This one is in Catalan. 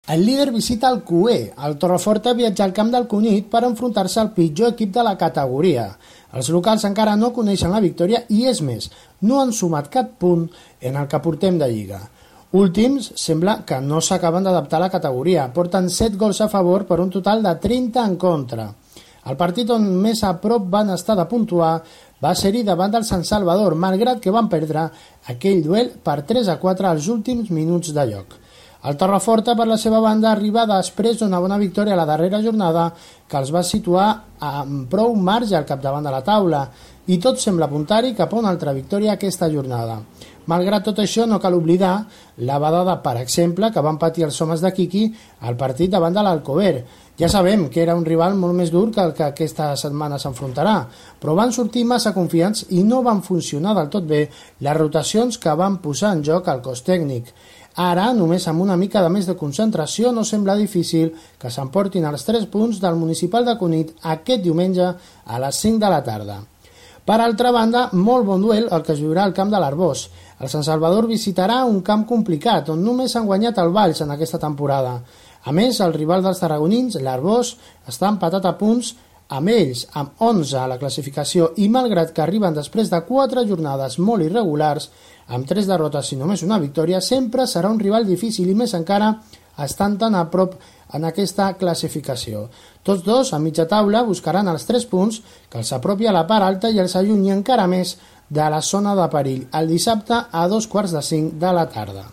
El líder visita el Cué. El Torreforta viatja al camp del Cunit per enfrontar-se al pitjor equip de la categoria. Els locals encara no coneixen la victòria i, és més, no han sumat cap punt en el que portem de Lliga. Últims, sembla que no s'acaben d'adaptar a la categoria. Porten 7 gols a favor per un total de 30 en contra. El partit on més a prop van estar de puntuar va ser-hi davant del Sant Salvador, malgrat que van perdre aquell duel per 3-4 als últims minuts de joc. El Torreforta, per la seva banda, arriba després d'una bona victòria a la darrera jornada que els va situar amb prou marge al capdavant de la taula i tot sembla apuntar-hi cap a una altra victòria aquesta jornada. Malgrat tot això, no cal oblidar la badada, per exemple, que van patir els homes de Quiqui al partit davant de l'Alcover. Ja sabem que era un rival molt més dur que el que aquesta setmana s'enfrontarà, però van sortir massa confiants i no van funcionar del tot bé les rotacions que van posar en joc al cos tècnic. Ara, només amb una mica de més de concentració, no sembla difícil que s'emportin els 3 punts del Municipal de Cunit aquest diumenge a les 5 de la tarda. Per altra banda, molt bon duel el que es viurà al camp de l'Arbós. El Sant Salvador visitarà un camp complicat, on només han guanyat el Valls en aquesta temporada. A més, el rival dels tarragonins, l'Arbós, està empatat a punts amb ells, amb 11 a la classificació, i malgrat que arriben després de 4 jornades molt irregulars, amb 3 derrotes i només una victòria, sempre serà un rival difícil i més encara estan tan a prop en aquesta classificació. Tots dos, a mitja taula, buscaran els 3 punts que els apropi a la part alta i els allunyi encara més de la zona de perill el dissabte a 4:45 de la tarda.